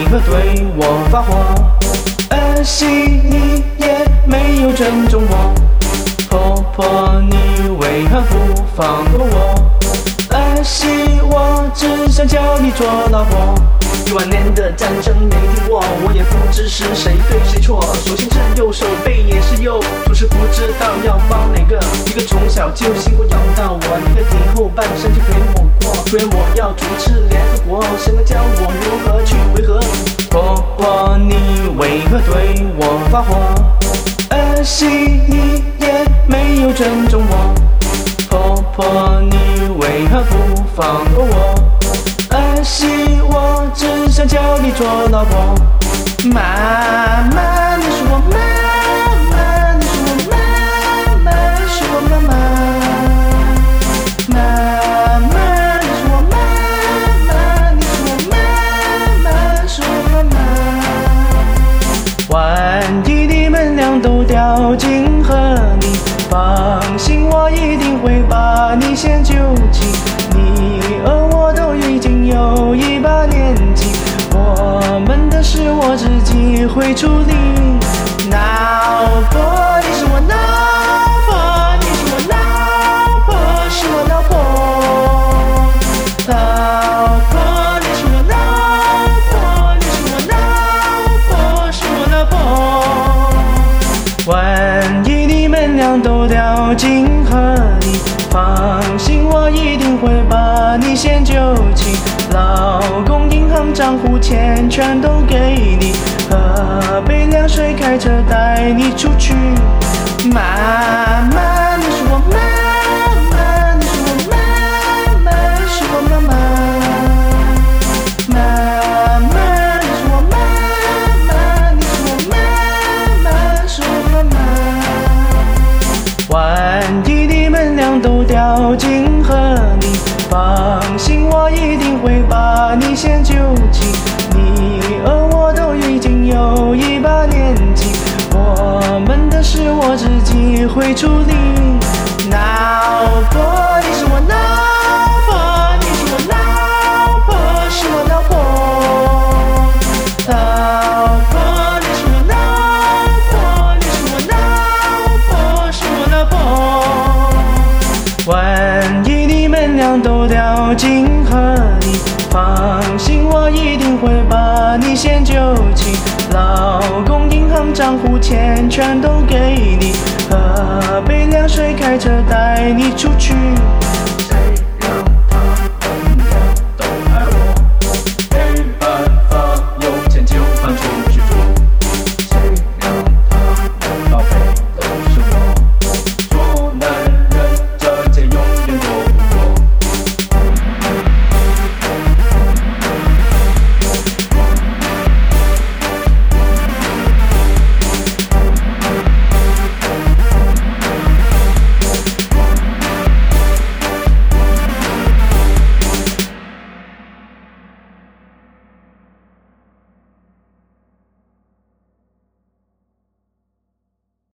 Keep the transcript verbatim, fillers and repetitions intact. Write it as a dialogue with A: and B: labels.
A: 何对我发火？儿媳你也没有尊重我，婆婆你为何不放过我？儿媳我只想叫你做老婆。一万年的战争没听过，我也不知是谁对谁错，手心是右，手背也是右，就是不知道要帮哪个。一个从小就辛苦养大我，一个以后半生就陪我过。虽然我要主持联合国，谁能教我如何去维和？婆婆你为何对我发火？儿媳你也没有尊重我，婆婆你为何不放过我？儿媳我只想叫你做老婆。妈妈你是我妈妈，你是我妈妈，是我妈妈。妈妈你是我妈妈，你是我妈妈，是我妈妈。万一你们俩都掉进河里，放心我一定会把你先救起。你和我都已经有一把年纪，我们的事我自己会处理。老婆你是我老婆，你是我老婆，是我老婆。老婆你是我老婆，你是我老婆，是我老婆。万一你们俩都掉进河里，放心我一定会把你先救起。老公银行账户钱全都给你，喝杯凉水开车带你出去。妈妈你是我妈妈，你是我妈妈，是我妈妈。妈妈你是我妈妈，你是我妈妈，是我妈妈。万一你们俩都掉进河里，放心我一定会把你先救起。你和我都已经有一把年纪，我们的事我自己会处理。老婆你是我老婆，你是我老婆，是我老婆。老婆你是我老婆，你是我老婆，是我老婆。万一你们俩都掉进河里，放心我一定会把你先救起。老公银行账户钱全都给你，喝杯凉水开车带你出去。